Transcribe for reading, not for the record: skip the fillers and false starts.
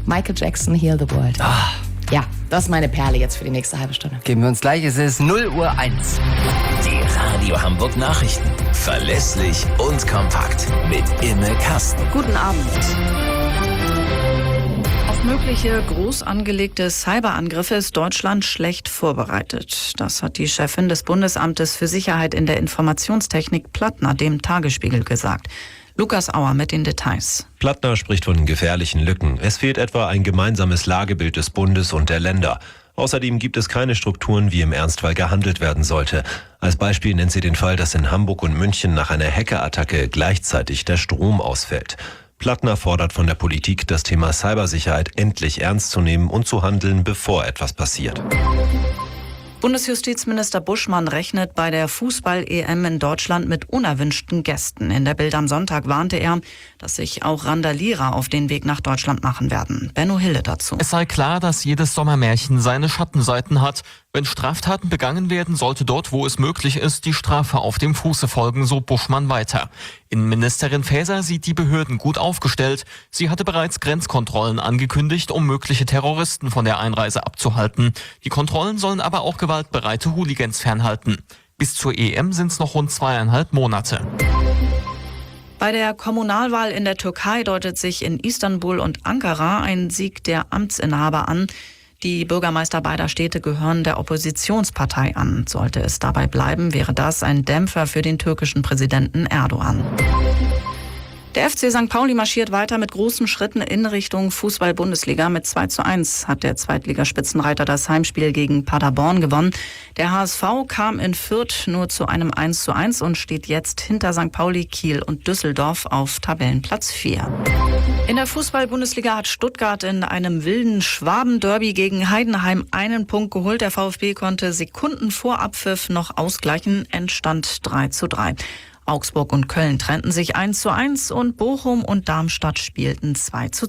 Michael Jackson, Heal the World. Ja, das ist meine Perle jetzt für die nächste halbe Stunde. Geben wir uns gleich, es ist 0:01. Die Radio Hamburg Nachrichten. Verlässlich und kompakt. Mit Imme Kasten. Guten Abend. Auf mögliche groß angelegte Cyberangriffe ist Deutschland schlecht vorbereitet. Das hat die Chefin des Bundesamtes für Sicherheit in der Informationstechnik Plattner dem Tagesspiegel gesagt. Lukas Auer mit den Details. Plattner spricht von gefährlichen Lücken. Es fehlt etwa ein gemeinsames Lagebild des Bundes und der Länder. Außerdem gibt es keine Strukturen, wie im Ernstfall gehandelt werden sollte. Als Beispiel nennt sie den Fall, dass in Hamburg und München nach einer Hackerattacke gleichzeitig der Strom ausfällt. Plattner fordert von der Politik, das Thema Cybersicherheit endlich ernst zu nehmen und zu handeln, bevor etwas passiert. Bundesjustizminister Buschmann rechnet bei der Fußball-EM in Deutschland mit unerwünschten Gästen. In der Bild am Sonntag warnte er, dass sich auch Randalierer auf den Weg nach Deutschland machen werden. Benno Hille dazu. Es sei klar, dass jedes Sommermärchen seine Schattenseiten hat. Wenn Straftaten begangen werden, sollte dort, wo es möglich ist, die Strafe auf dem Fuße folgen, so Buschmann weiter. Innenministerin Faeser sieht die Behörden gut aufgestellt. Sie hatte bereits Grenzkontrollen angekündigt, um mögliche Terroristen von der Einreise abzuhalten. Die Kontrollen sollen aber auch gewaltbereite Hooligans fernhalten. Bis zur EM sind es noch rund 2,5 Monate. Bei der Kommunalwahl in der Türkei deutet sich in Istanbul und Ankara ein Sieg der Amtsinhaber an. Die Bürgermeister beider Städte gehören der Oppositionspartei an. Sollte es dabei bleiben, wäre das ein Dämpfer für den türkischen Präsidenten Erdogan. Der FC St. Pauli marschiert weiter mit großen Schritten in Richtung Fußball-Bundesliga. Mit 2:1 hat der Zweitligaspitzenreiter das Heimspiel gegen Paderborn gewonnen. Der HSV kam in Fürth nur zu einem 1:1 und steht jetzt hinter St. Pauli, Kiel und Düsseldorf auf Tabellenplatz 4. In der Fußball-Bundesliga hat Stuttgart in einem wilden Schwaben-Derby gegen Heidenheim einen Punkt geholt. Der VfB konnte Sekunden vor Abpfiff noch ausgleichen. Endstand 3:3. Augsburg und Köln trennten sich 1:1 und Bochum und Darmstadt spielten 2:2.